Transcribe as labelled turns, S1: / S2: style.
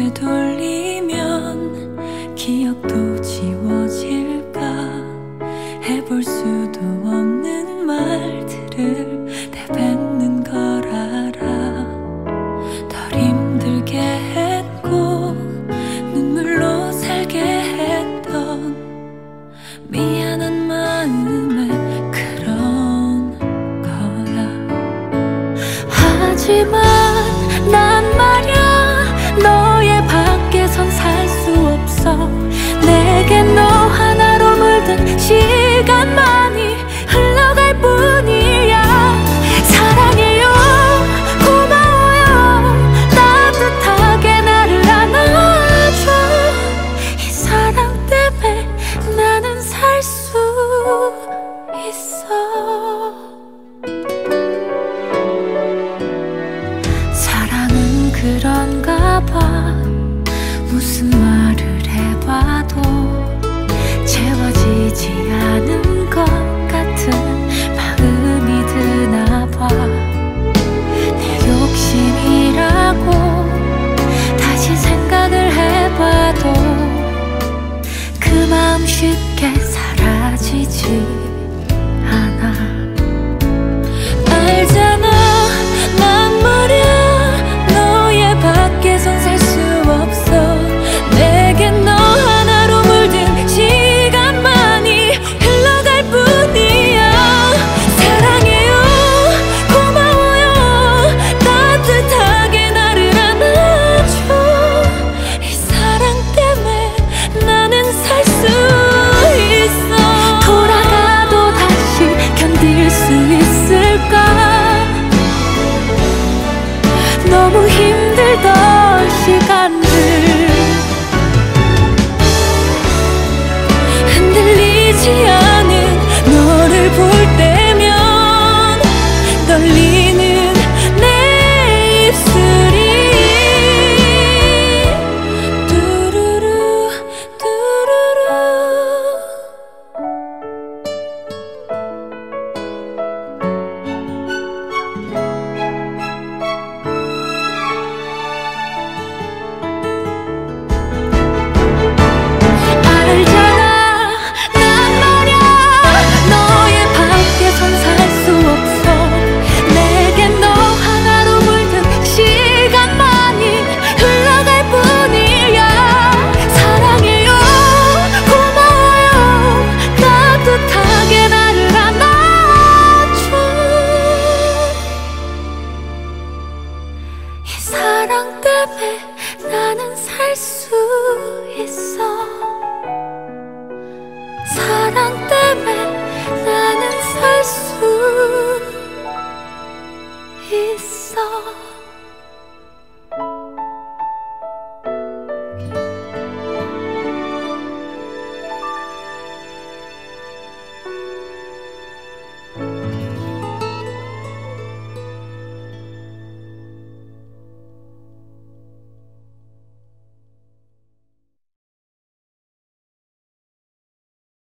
S1: 되돌리면 기억도 지워질까. 해볼 수도 없는 말들을 내뱉는 걸 알아. 덜 힘들게 했고 눈물로 살게 했던 미안한 마음에 그런 거야. 하지만 난 말야 너의 밖에선 살 수 없어. 내겐 너 하나로 물든 시간만이 흘러갈 뿐이야. 사랑해요, 고마워요, 따뜻하게 나를 안아줘. 이 사랑 때문에 나는 살 수 있어. 사랑은 그런가 봐. 무슨 말을 해봐도 채워지지 않은 것 같은 마음이 드나 봐. 내 욕심이라고 다시 생각을 해봐도 그 마음 쉽게 사라지지 않아. 알잖아, 난 말야 너의 밖에선 살 수 없어. 내겐 너 하나로 물든 시간만이 흘러갈 뿐이야. 사랑해요, 고마워요, 따뜻하게 나를 안아줘. 이 사랑 때문에 나는 살 수 있어. 돌아가도 다시 견딜 수 있을까. 너무 힘들던 시간들 흔들리지 않은 너를 볼 때면 떨리는 내 입술이 뚜루루 뚜루루. 알잖아, 난 말야 너의 밖에선 살 수 없어. 내겐 너 하나로 물든 시간만이 흘러갈 뿐이야. 사랑해요, 고마워요, 따뜻하게 나를 안아줘. 이 사랑 때문에 나는 살 수 있어. 사랑 때문에 나는 살 수